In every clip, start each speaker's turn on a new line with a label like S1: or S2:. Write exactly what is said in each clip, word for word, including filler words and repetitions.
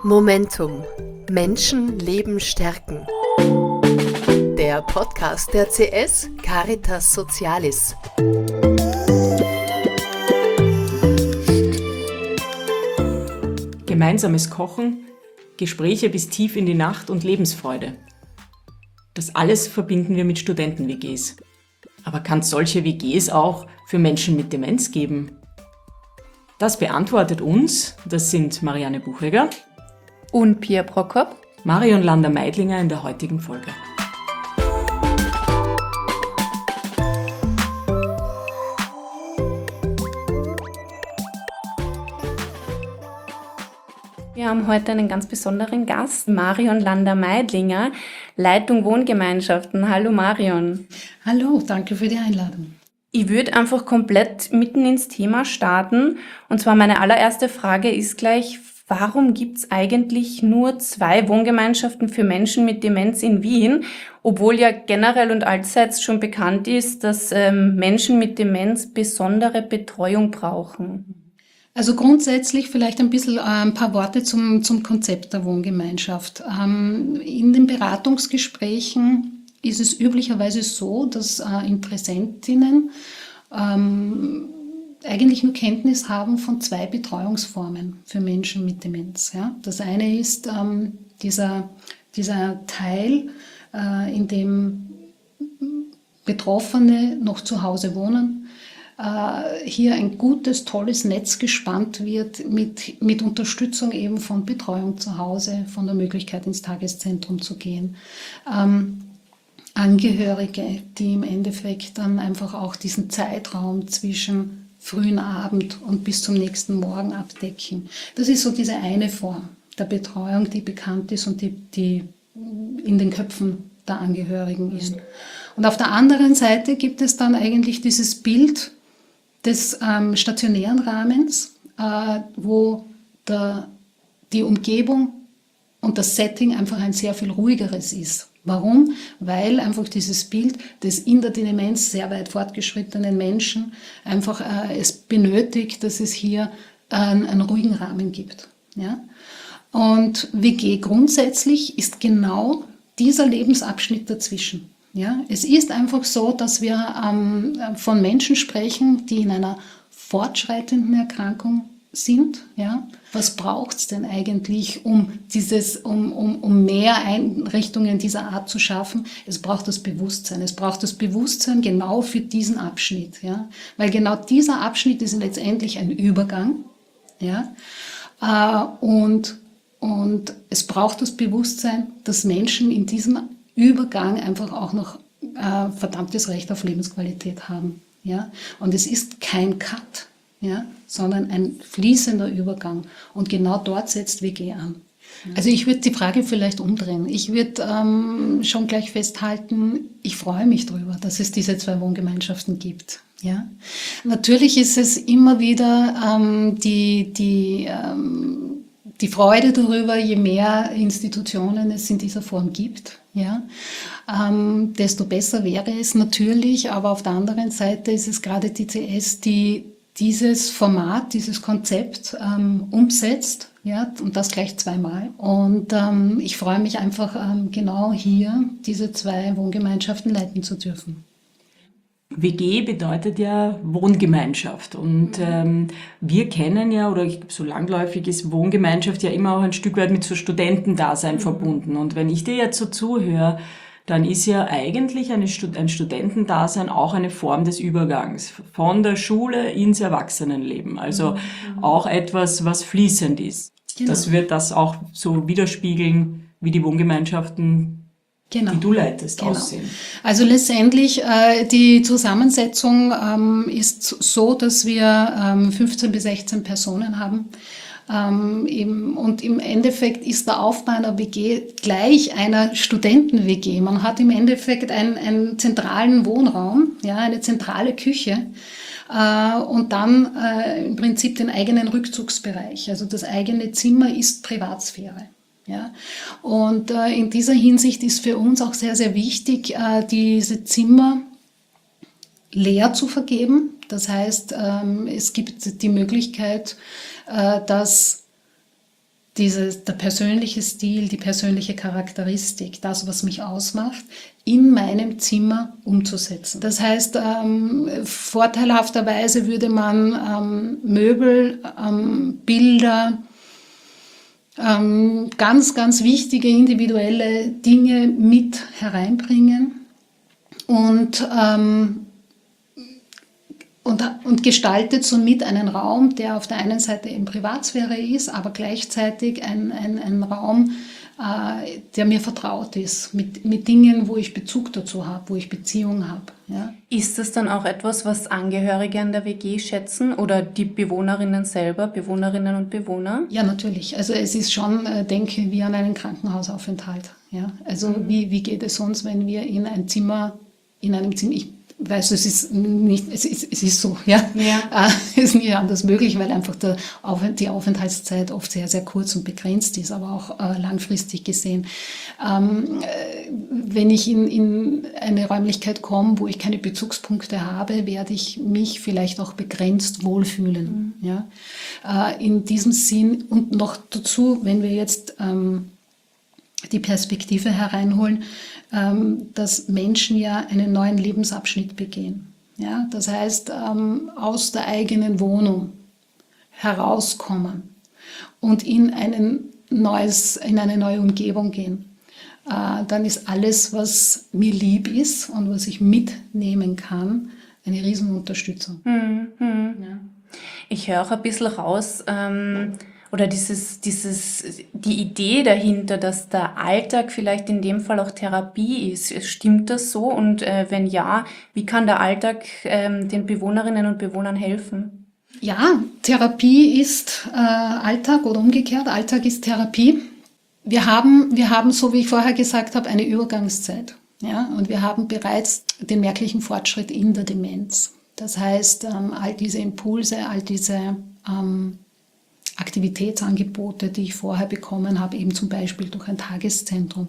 S1: Momentum. Menschen, Leben stärken. Der Podcast der C S Caritas Socialis.
S2: Gemeinsames Kochen, Gespräche bis tief in die Nacht und Lebensfreude. Das alles verbinden wir mit Studenten-W Gs. Aber kann es solche W Gs auch für Menschen mit Demenz geben? Das beantwortet uns, das sind Marianne Buchegger
S3: und Pia Prokop,
S2: Marion Lander-Meidlinger in der heutigen Folge.
S3: Wir haben heute einen ganz besonderen Gast, Marion Lander-Meidlinger, Leitung Wohngemeinschaften. Hallo Marion.
S4: Hallo, danke für die Einladung.
S3: Ich würde einfach komplett mitten ins Thema starten. Und zwar meine allererste Frage ist gleich, warum gibt es eigentlich nur zwei Wohngemeinschaften für Menschen mit Demenz in Wien, obwohl ja generell und allseits schon bekannt ist, dass ähm, Menschen mit Demenz besondere Betreuung brauchen?
S4: Also grundsätzlich vielleicht ein bisschen äh, ein paar Worte zum, zum Konzept der Wohngemeinschaft. Ähm, in den Beratungsgesprächen ist es üblicherweise so, dass äh, Interessentinnen ähm, eigentlich nur Kenntnis haben von zwei Betreuungsformen für Menschen mit Demenz. Ja? Das eine ist ähm, dieser, dieser Teil, äh, in dem Betroffene noch zu Hause wohnen, äh, hier ein gutes, tolles Netz gespannt wird mit, mit Unterstützung eben von Betreuung zu Hause, von der Möglichkeit ins Tageszentrum zu gehen. Ähm, Angehörige, die im Endeffekt dann einfach auch diesen Zeitraum zwischen frühen Abend und bis zum nächsten Morgen abdecken. Das ist so diese eine Form der Betreuung, die bekannt ist und die, die in den Köpfen der Angehörigen ist. Und auf der anderen Seite gibt es dann eigentlich dieses Bild des ähm, stationären Rahmens, äh, wo der, die Umgebung und das Setting einfach ein sehr viel ruhigeres ist. Warum? Weil einfach dieses Bild des in der Demenz sehr weit fortgeschrittenen Menschen einfach äh, es benötigt, dass es hier äh, einen ruhigen Rahmen gibt. Ja? Und W G grundsätzlich ist genau dieser Lebensabschnitt dazwischen. Ja? Es ist einfach so, dass wir ähm, von Menschen sprechen, die in einer fortschreitenden Erkrankung sind. Ja? Was braucht es denn eigentlich, um, dieses, um, um, um mehr Einrichtungen dieser Art zu schaffen? Es braucht das Bewusstsein. Es braucht das Bewusstsein genau für diesen Abschnitt. Ja? Weil genau dieser Abschnitt ist letztendlich ein Übergang. Ja? Äh, und, und es braucht das Bewusstsein, dass Menschen in diesem Übergang einfach auch noch äh, verdammtes Recht auf Lebensqualität haben. Ja? Und es ist kein Cut. Ja, sondern ein fließender Übergang. Und genau dort setzt W G an. Also ich würde die Frage vielleicht umdrehen. Ich würde ähm, schon gleich festhalten, ich freue mich darüber, dass es diese zwei Wohngemeinschaften gibt. Ja? Natürlich ist es immer wieder ähm, die, die, ähm, die Freude darüber, je mehr Institutionen es in dieser Form gibt. Ja? Ähm, desto besser wäre es natürlich, aber auf der anderen Seite ist es gerade die C S, die dieses Format, dieses Konzept ähm, umsetzt, ja, und das gleich zweimal. Und ähm, ich freue mich einfach, ähm, genau hier diese zwei Wohngemeinschaften leiten zu dürfen.
S2: W G bedeutet ja Wohngemeinschaft und ähm, wir kennen ja, oder ich, so landläufig ist Wohngemeinschaft ja immer auch ein Stück weit mit so Studentendasein mhm. verbunden. Und wenn ich dir jetzt so zuhöre, dann ist ja eigentlich eine Stud- ein Studentendasein auch eine Form des Übergangs von der Schule ins Erwachsenenleben. Also mhm. auch etwas, was fließend ist. Genau. Das wird das auch so widerspiegeln, wie die Wohngemeinschaften, genau. die du leitest, genau. aussehen.
S4: Also letztendlich, äh, die Zusammensetzung ähm, ist so, dass wir ähm, fünfzehn bis sechzehn Personen haben. Ähm, eben, und im Endeffekt ist der Aufbau einer W G gleich einer Studenten-W G. Man hat im Endeffekt einen, einen zentralen Wohnraum, ja, eine zentrale Küche äh, und dann äh, im Prinzip den eigenen Rückzugsbereich. Also das eigene Zimmer ist Privatsphäre. Ja. Und äh, in dieser Hinsicht ist für uns auch sehr, sehr wichtig, äh, diese Zimmer leer zu vergeben. Das heißt, ähm, es gibt die Möglichkeit, äh, dass dieses, der persönliche Stil, die persönliche Charakteristik, das, was mich ausmacht, in meinem Zimmer umzusetzen. Das heißt, ähm, vorteilhafterweise würde man ähm, Möbel, ähm, Bilder, ähm, ganz, ganz wichtige individuelle Dinge mit hereinbringen und ähm, Und, und gestaltet somit einen Raum, der auf der einen Seite eben Privatsphäre ist, aber gleichzeitig ein, ein, ein Raum, äh, der mir vertraut ist, mit, mit Dingen, wo ich Bezug dazu habe, wo ich Beziehung habe. Ja.
S3: Ist das dann auch etwas, was Angehörige an der W G schätzen oder die Bewohnerinnen selber, Bewohnerinnen und Bewohner?
S4: Ja, natürlich. Also es ist schon, äh, denke wir an einen Krankenhausaufenthalt. Ja. Also mhm. wie, wie geht es uns, wenn wir in ein Zimmer, in einem Zimmer, ich Weißt du, es ist nicht, es ist, es ist so, ja. ja. Es ist nicht anders möglich, weil einfach der, die Aufenthaltszeit oft sehr, sehr kurz und begrenzt ist, aber auch äh, langfristig gesehen. Ähm, äh, wenn ich in, in eine Räumlichkeit komme, wo ich keine Bezugspunkte habe, werde ich mich vielleicht auch begrenzt wohlfühlen. Mhm. Ja. Äh, in diesem Sinn und noch dazu, wenn wir jetzt ähm, die Perspektive hereinholen, dass Menschen ja einen neuen Lebensabschnitt begehen. Ja, das heißt, aus der eigenen Wohnung herauskommen und in, einen neues, in eine neue Umgebung gehen. Dann ist alles, was mir lieb ist und was ich mitnehmen kann, eine Riesenunterstützung.
S3: Mhm. Ja. Ich höre auch ein bisschen raus, ähm Oder dieses, dieses, die Idee dahinter, dass der Alltag vielleicht in dem Fall auch Therapie ist. Stimmt das so? Und äh, wenn ja, wie kann der Alltag ähm, den Bewohnerinnen und Bewohnern helfen?
S4: Ja, Therapie ist äh, Alltag oder umgekehrt. Alltag ist Therapie. Wir haben, wir haben, so wie ich vorher gesagt habe, eine Übergangszeit. Ja? Und wir haben bereits den merklichen Fortschritt in der Demenz. Das heißt, ähm, all diese Impulse, all diese ähm, Aktivitätsangebote, die ich vorher bekommen habe, eben zum Beispiel durch ein Tageszentrum,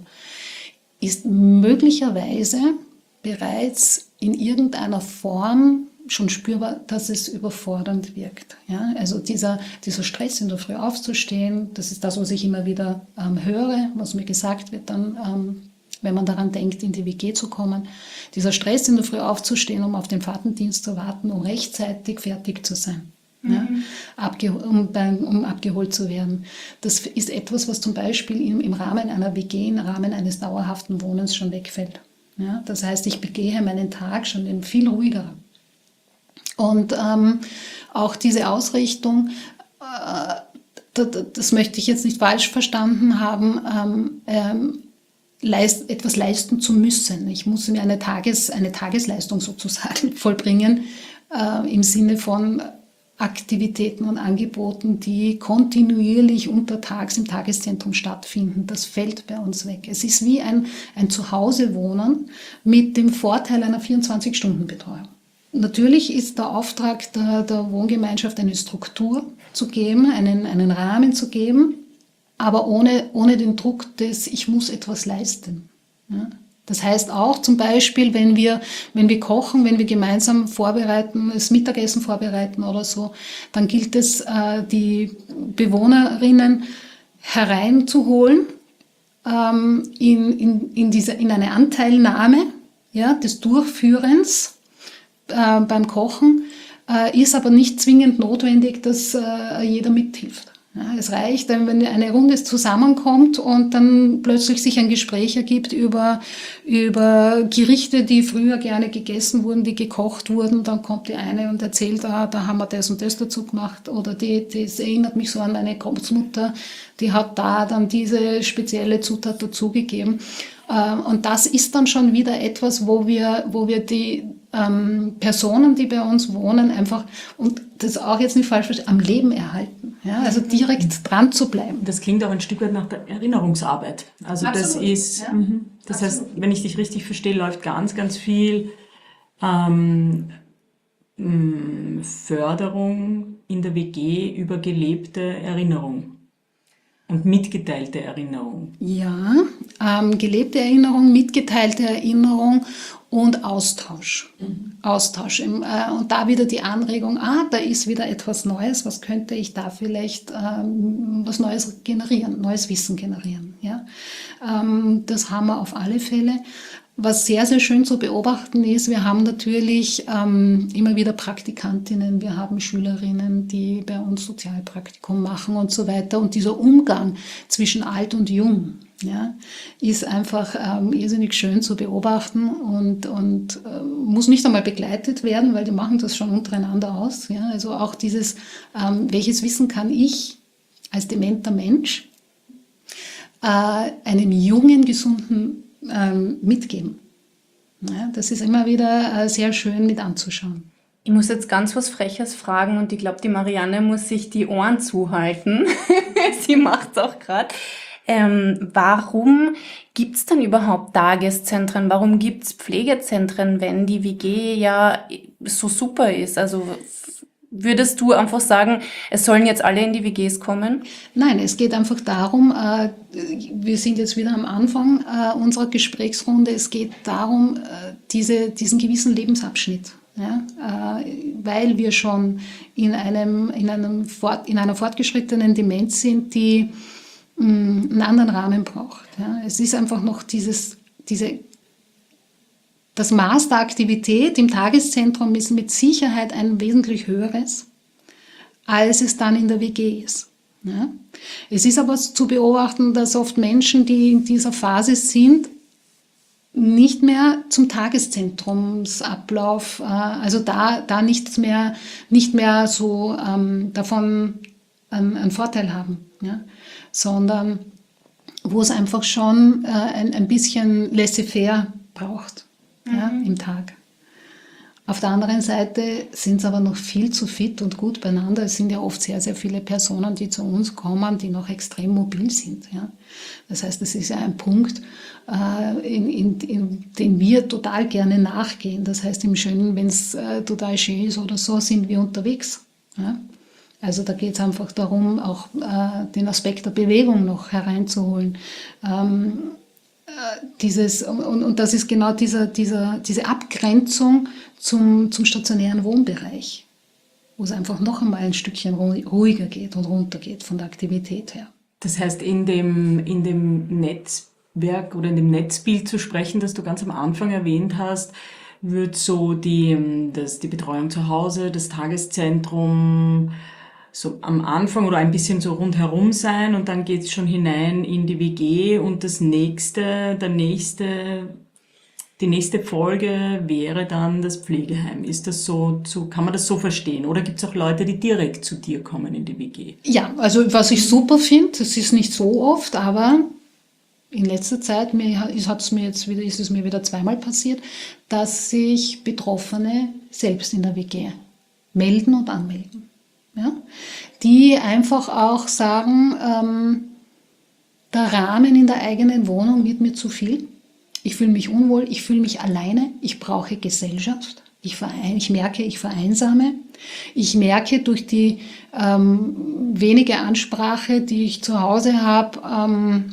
S4: ist möglicherweise bereits in irgendeiner Form schon spürbar, dass es überfordernd wirkt. Ja? Also dieser, dieser Stress, in der Früh aufzustehen, das ist das, was ich immer wieder ähm, höre, was mir gesagt wird dann, ähm, wenn man daran denkt, in die W G zu kommen. Dieser Stress, in der Früh aufzustehen, um auf den Fahrtendienst zu warten, um rechtzeitig fertig zu sein. Mhm. Ja, abge- um, beim, um abgeholt zu werden. Das ist etwas, was zum Beispiel im, im Rahmen einer W G, im Rahmen eines dauerhaften Wohnens schon wegfällt. Ja, das heißt, ich begehe meinen Tag schon in viel ruhiger. Und ähm, auch diese Ausrichtung, äh, das, das möchte ich jetzt nicht falsch verstanden haben, ähm, ähm, leist, etwas leisten zu müssen. Ich muss mir eine, Tages, eine Tagesleistung sozusagen vollbringen, äh, im Sinne von Aktivitäten und Angeboten, die kontinuierlich untertags im Tageszentrum stattfinden. Das fällt bei uns weg. Es ist wie ein, ein Zuhausewohnen mit dem Vorteil einer vierundzwanzig-Stunden-Betreuung. Natürlich ist der Auftrag der, der Wohngemeinschaft, eine Struktur zu geben, einen, einen Rahmen zu geben, aber ohne, ohne den Druck des, ich muss etwas leisten. Ja? Das heißt auch zum Beispiel, wenn wir, wenn wir kochen, wenn wir gemeinsam vorbereiten, das Mittagessen vorbereiten oder so, dann gilt es, äh, die Bewohnerinnen hereinzuholen ähm, in, in, in, diese, in eine Anteilnahme, ja, des Durchführens äh, beim Kochen, äh, ist aber nicht zwingend notwendig, dass äh, jeder mithilft. Ja, es reicht, wenn eine Runde zusammenkommt und dann plötzlich sich ein Gespräch ergibt über, über Gerichte, die früher gerne gegessen wurden, die gekocht wurden. Dann kommt die eine und erzählt, ah, da haben wir das und das dazu gemacht. Oder die, das erinnert mich so an meine Großmutter, die hat da dann diese spezielle Zutat dazugegeben. Und das ist dann schon wieder etwas, wo wir, wo wir die ähm, Personen, die bei uns wohnen, einfach, und das auch jetzt nicht falsch verstehen, am Leben erhalten. Ja? Also direkt dran zu bleiben.
S2: Das klingt auch ein Stück weit nach der Erinnerungsarbeit. Also Absolut. das ist, ja. mh, das Absolut. heißt, wenn ich dich richtig verstehe, läuft ganz, ganz viel ähm, Förderung in der W G über gelebte Erinnerung. Und mitgeteilte Erinnerung.
S4: Ja, ähm, gelebte Erinnerung, mitgeteilte Erinnerung und Austausch. Mhm. Austausch. Im, äh, und da wieder die Anregung, ah, da ist wieder etwas Neues, was könnte ich da vielleicht ähm, was Neues generieren, neues Wissen generieren. Ja? Ähm, das haben wir auf alle Fälle. Was sehr, sehr schön zu beobachten ist, wir haben natürlich ähm, immer wieder Praktikantinnen, wir haben Schülerinnen, die bei uns Sozialpraktikum machen und so weiter. Und dieser Umgang zwischen alt und jung, ja, ist einfach ähm, irrsinnig schön zu beobachten und, und äh, muss nicht einmal begleitet werden, weil die machen das schon untereinander aus. Ja? Also auch dieses, ähm, welches Wissen kann ich als dementer Mensch äh, einem jungen, gesunden ähm, mitgeben. Ja, das ist immer wieder äh, sehr schön mit anzuschauen.
S3: Ich muss jetzt ganz was Freches fragen und ich glaube, die Marianne muss sich die Ohren zuhalten. Sie macht es auch gerade. Ähm, warum gibt es denn überhaupt Tageszentren? Warum gibt es Pflegezentren, wenn die W G ja so super ist? Also würdest du einfach sagen, es sollen jetzt alle in die W Gs kommen?
S4: Nein, es geht einfach darum, äh, wir sind jetzt wieder am Anfang äh, unserer Gesprächsrunde, es geht darum, äh, diese, diesen gewissen Lebensabschnitt, ja, äh, weil wir schon in, einem, in, einem Fort, in einer fortgeschrittenen Demenz sind, die mh, einen anderen Rahmen braucht. Ja. Es ist einfach noch dieses, diese Das Maß der Aktivität im Tageszentrum ist mit Sicherheit ein wesentlich höheres, als es dann in der W G ist. Ja? Es ist aber zu beobachten, dass oft Menschen, die in dieser Phase sind, nicht mehr zum Tageszentrumsablauf, äh, also da, da nicht mehr, nicht mehr so ähm, davon einen, einen Vorteil haben, ja? Sondern wo es einfach schon äh, ein, ein bisschen laissez-faire braucht. Ja, mhm. im Tag. Auf der anderen Seite sind sie aber noch viel zu fit und gut beieinander. Es sind ja oft sehr, sehr viele Personen, die zu uns kommen, die noch extrem mobil sind. Ja. Das heißt, das ist ja ein Punkt, äh, in, in, in den wir total gerne nachgehen. Das heißt, im Schönen, wenn es äh, total schön ist oder so, sind wir unterwegs. Ja. Also da geht es einfach darum, auch äh, den Aspekt der Bewegung noch hereinzuholen. Ähm, Dieses, und, und das ist genau dieser, dieser, diese Abgrenzung zum, zum stationären Wohnbereich, wo es einfach noch einmal ein Stückchen ruhiger geht und runtergeht von der Aktivität her.
S2: Das heißt, in dem, in dem Netzwerk oder in dem Netzbild zu sprechen, das du ganz am Anfang erwähnt hast, wird so die, das, die Betreuung zu Hause, das Tageszentrum so am Anfang oder ein bisschen so rundherum sein und dann geht's schon hinein in die W G und das nächste, der nächste, die nächste Folge wäre dann das Pflegeheim. Ist das so, so kann man das so verstehen? Oder gibt's auch Leute, die direkt zu dir kommen in die W G?
S4: Ja, also was ich super finde, das ist nicht so oft, aber in letzter Zeit mir, hat's mir jetzt wieder, ist es mir wieder zweimal passiert, dass sich Betroffene selbst in der W G melden und anmelden. Ja, die einfach auch sagen, ähm, der Rahmen in der eigenen Wohnung wird mir zu viel. Ich fühle mich unwohl, ich fühle mich alleine, ich brauche Gesellschaft. Ich, verein, ich merke, ich vereinsame. Ich merke durch die ähm, wenige Ansprache, die ich zu Hause habe, ähm,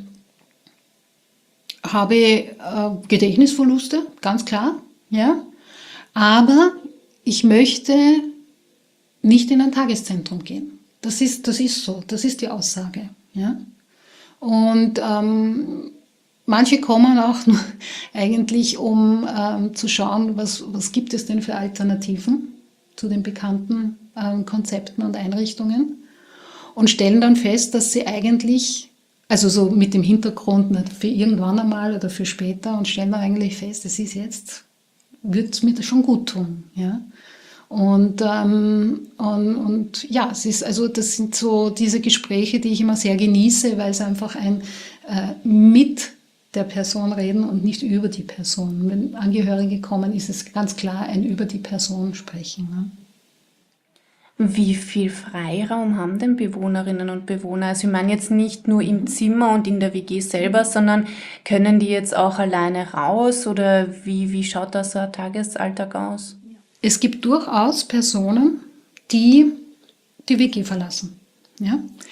S4: habe äh, Gedächtnisverluste, ganz klar. Ja? Aber ich möchte nicht in ein Tageszentrum gehen. Das ist, das ist so, das ist die Aussage. Ja? Und ähm, manche kommen auch nur eigentlich, um ähm, zu schauen, was, was gibt es denn für Alternativen zu den bekannten ähm, Konzepten und Einrichtungen und stellen dann fest, dass sie eigentlich, also so mit dem Hintergrund nicht für irgendwann einmal oder für später, und stellen dann eigentlich fest, es ist jetzt, wird es mir das schon gut tun. Ja? Und, ähm, und, und ja, es ist, also das sind so diese Gespräche, die ich immer sehr genieße, weil es einfach ein äh, mit der Person reden und nicht über die Person. Wenn Angehörige kommen, ist es ganz klar ein über die Person sprechen. Ne?
S3: Wie viel Freiraum haben denn Bewohnerinnen und Bewohner? Also ich meine jetzt nicht nur im Zimmer und in der W G selber, sondern können die jetzt auch alleine raus oder wie, wie schaut da so ein Tagesalltag aus?
S4: Es gibt durchaus Personen, die die W G verlassen. Ja?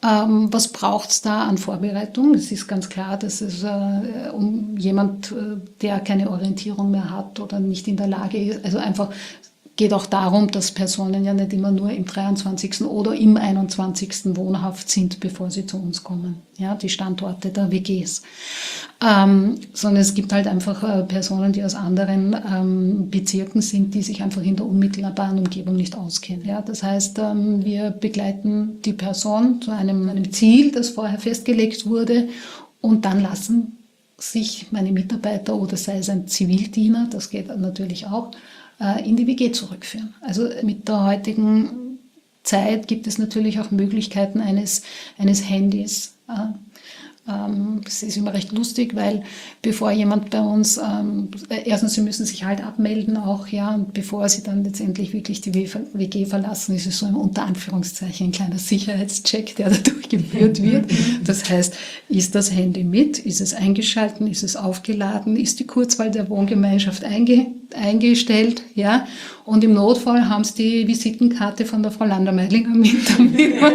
S4: Ähm, was braucht es da an Vorbereitung? Es ist ganz klar, dass es äh, um jemand, äh, der keine Orientierung mehr hat oder nicht in der Lage ist, also einfach geht auch darum, dass Personen ja nicht immer nur im dreiundzwanzigsten oder im einundzwanzigsten wohnhaft sind, bevor sie zu uns kommen, ja, die Standorte der W Gs. Ähm, sondern es gibt halt einfach äh, Personen, die aus anderen ähm, Bezirken sind, die sich einfach in der unmittelbaren Umgebung nicht auskennen. Ja. Das heißt, ähm, wir begleiten die Person zu einem, einem Ziel, das vorher festgelegt wurde, und dann lassen sich meine Mitarbeiter oder sei es ein Zivildiener, das geht natürlich auch, in die W G zurückführen. Also mit der heutigen Zeit gibt es natürlich auch Möglichkeiten eines, eines Handys. Es ist immer recht lustig, weil bevor jemand bei uns, ähm, erstens, sie müssen sich halt abmelden auch, ja, und bevor sie dann letztendlich wirklich die W G verlassen, ist es so ein unter Anführungszeichen ein kleiner Sicherheitscheck, der da durchgeführt wird. Das heißt, ist das Handy mit, ist es eingeschalten, ist es aufgeladen, ist die Kurzwahl der Wohngemeinschaft einge, eingestellt, ja, und im Notfall haben sie die Visitenkarte von der Frau Lander-Meidlinger mit, damit man,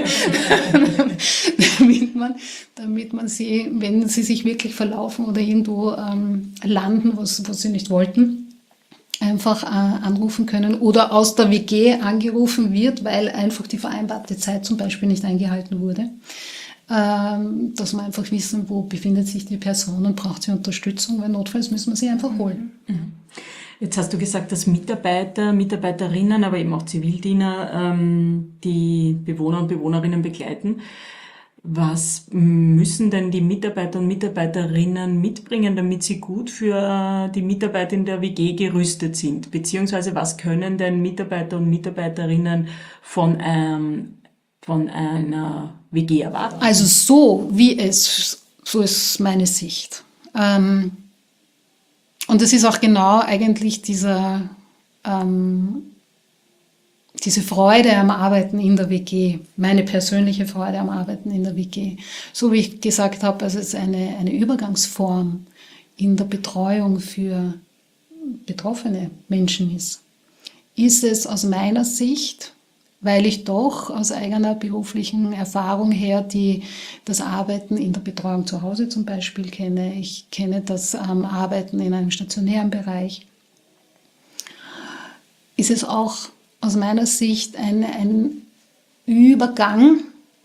S4: damit man, damit man sie, wenn sie sich wirklich verlaufen oder irgendwo ähm, landen, was, was sie nicht wollten, einfach äh, anrufen können oder aus der W G angerufen wird, weil einfach die vereinbarte Zeit zum Beispiel nicht eingehalten wurde. Ähm, dass wir einfach wissen, wo befindet sich die Person und braucht sie Unterstützung, weil notfalls müssen wir sie einfach holen.
S2: Mhm. Jetzt hast du gesagt, dass Mitarbeiter, Mitarbeiterinnen, aber eben auch Zivildiener ähm, die Bewohner und Bewohnerinnen begleiten. Was müssen denn die Mitarbeiter und Mitarbeiterinnen mitbringen, damit sie gut für die Mitarbeiter in der W G gerüstet sind? Beziehungsweise was können denn Mitarbeiter und Mitarbeiterinnen von, ähm, von einer W G erwarten?
S4: Also so wie es, so ist meine Sicht. Ähm, und es ist auch genau eigentlich dieser, ähm, diese Freude am Arbeiten in der W G, meine persönliche Freude am Arbeiten in der W G. So wie ich gesagt habe, also es ist eine, eine Übergangsform in der Betreuung für betroffene Menschen ist, ist es aus meiner Sicht, weil ich doch aus eigener beruflichen Erfahrung her die, das Arbeiten in der Betreuung zu Hause zum Beispiel kenne. Ich kenne das ähm, Arbeiten in einem stationären Bereich. Ist es auch aus meiner Sicht ein, ein Übergang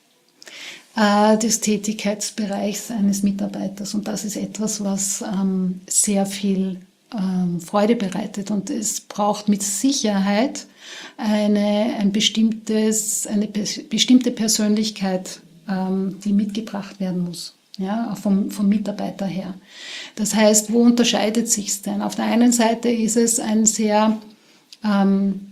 S4: äh, des Tätigkeitsbereichs eines Mitarbeiters. Und das ist etwas, was ähm, sehr viel ähm, Freude bereitet. Und es braucht mit Sicherheit eine, ein bestimmtes, eine bestimmte Persönlichkeit, ähm, die mitgebracht werden muss. Ja, auch vom, vom Mitarbeiter her. Das heißt, wo unterscheidet sich es denn? Auf der einen Seite ist es ein sehr ähm,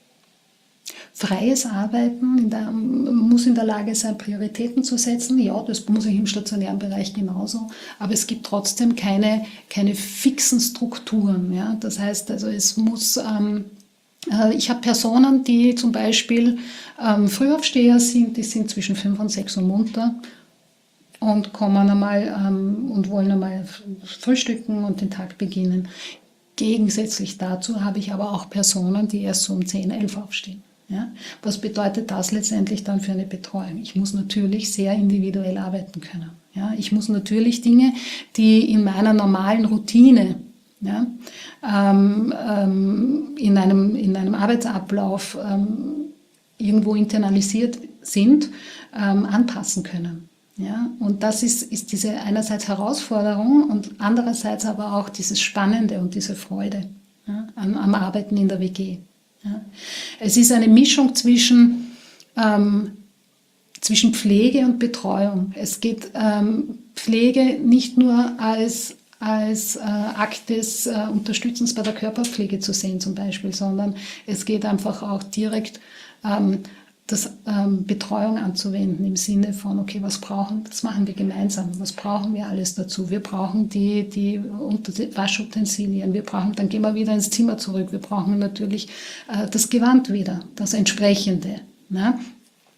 S4: freies Arbeiten, in der, man muss in der Lage sein, Prioritäten zu setzen. Ja, das muss ich im stationären Bereich genauso. Aber es gibt trotzdem keine, keine fixen Strukturen. Ja? Das heißt, also es muss, ähm, äh, ich habe Personen, die zum Beispiel ähm, Frühaufsteher sind, die sind zwischen fünf und sechs Uhr munter und kommen einmal ähm, und wollen einmal frühstücken und den Tag beginnen. Gegensätzlich dazu habe ich aber auch Personen, die erst so um zehn, elf aufstehen. Ja? Was bedeutet das letztendlich dann für eine Betreuung? Ich muss natürlich sehr individuell arbeiten können. Ja? Ich muss natürlich Dinge, die in meiner normalen Routine, ja, ähm, ähm, in, einem, in einem Arbeitsablauf ähm, irgendwo internalisiert sind, ähm, anpassen können. Ja? Und das ist, ist diese einerseits Herausforderung und andererseits aber auch dieses Spannende und diese Freude, ja, am, am Arbeiten in der W G. Ja. Es ist eine Mischung zwischen, ähm, zwischen Pflege und Betreuung. Es geht ähm, Pflege nicht nur als, als äh, Akt des äh, Unterstützens bei der Körperpflege zu sehen zum Beispiel, sondern es geht einfach auch direkt ähm, das ähm, Betreuung anzuwenden im Sinne von, okay, was brauchen, das machen wir gemeinsam, was brauchen wir alles dazu? Wir brauchen die, die Waschutensilien, wir brauchen, dann gehen wir wieder ins Zimmer zurück, wir brauchen natürlich äh, das Gewand wieder, das entsprechende. Ne?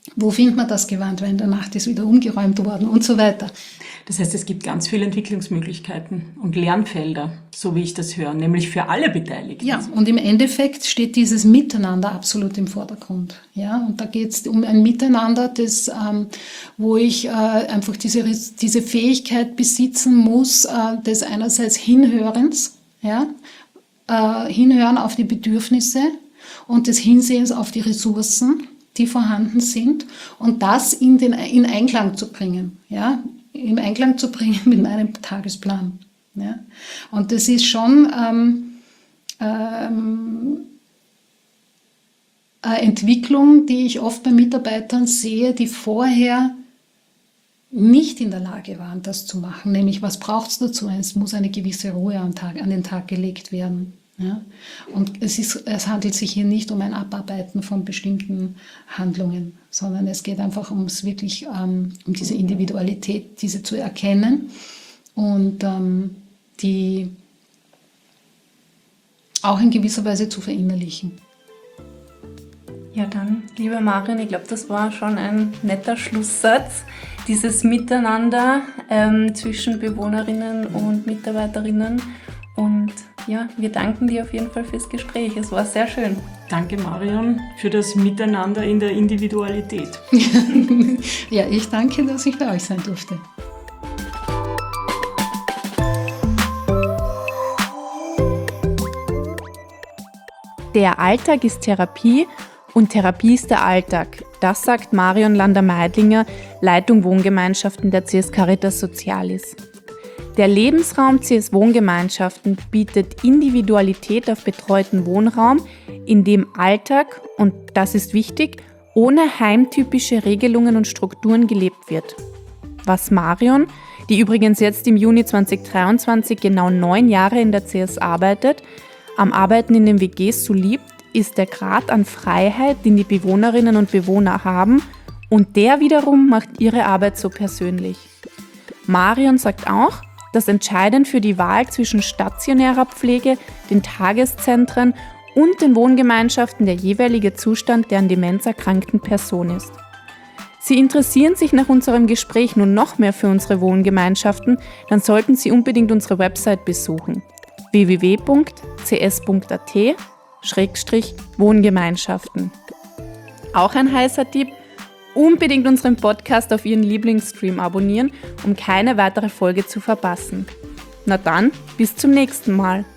S4: Wo findet man das Gewand, weil in der Nacht ist wieder umgeräumt worden und so weiter.
S2: Das heißt, es gibt ganz viele Entwicklungsmöglichkeiten und Lernfelder, so wie ich das höre, nämlich für alle Beteiligten.
S4: Ja, und im Endeffekt steht dieses Miteinander absolut im Vordergrund. Ja, und da geht es um ein Miteinander, das, ähm, wo ich äh, einfach diese, diese Fähigkeit besitzen muss, äh, des einerseits Hinhörens, ja, äh, Hinhören auf die Bedürfnisse und des Hinsehens auf die Ressourcen, die vorhanden sind, und das in, den, in Einklang zu bringen, ja, im Einklang zu bringen mit meinem Tagesplan. Ja. Und das ist schon ähm, ähm, eine Entwicklung, die ich oft bei Mitarbeitern sehe, die vorher nicht in der Lage waren, das zu machen. Nämlich, was braucht es dazu? Es muss eine gewisse Ruhe am Tag, an den Tag gelegt werden. Ja? Und es, ist, es handelt sich hier nicht um ein Abarbeiten von bestimmten Handlungen, sondern es geht einfach ums wirklich, ähm, um diese Individualität, diese zu erkennen und ähm, die auch in gewisser Weise zu verinnerlichen.
S3: Ja, dann, liebe Marion, ich glaube, das war schon ein netter Schlusssatz. Dieses Miteinander ähm, zwischen Bewohnerinnen und Mitarbeiterinnen. Und ja, wir danken dir auf jeden Fall fürs Gespräch. Es war sehr schön.
S2: Danke, Marion, für das Miteinander in der Individualität.
S4: Ja, ich danke, dass ich bei euch sein durfte.
S3: Der Alltag ist Therapie und Therapie ist der Alltag. Das sagt Marion Lander-Meidlinger, Leitung Wohngemeinschaften der C S Caritas Socialis. Der Lebensraum C S Wohngemeinschaften bietet Individualität auf betreuten Wohnraum, in dem Alltag, und das ist wichtig, ohne heimtypische Regelungen und Strukturen gelebt wird. Was Marion, die übrigens jetzt im Juni zweitausenddreiundzwanzig genau neun Jahre in der C S arbeitet, am Arbeiten in den W Gs so liebt, ist der Grad an Freiheit, den die Bewohnerinnen und Bewohner haben, und der wiederum macht ihre Arbeit so persönlich. Marion sagt auch, dass entscheidend für die Wahl zwischen stationärer Pflege, den Tageszentren und den Wohngemeinschaften der jeweilige Zustand der an Demenz erkrankten Person ist. Sie interessieren sich nach unserem Gespräch nun noch mehr für unsere Wohngemeinschaften, dann sollten Sie unbedingt unsere Website besuchen: w w w punkt c s punkt a t Schrägstrich Wohngemeinschaften. Auch ein heißer Tipp: unbedingt unseren Podcast auf Ihren Lieblingsstream abonnieren, um keine weitere Folge zu verpassen. Na dann, bis zum nächsten Mal.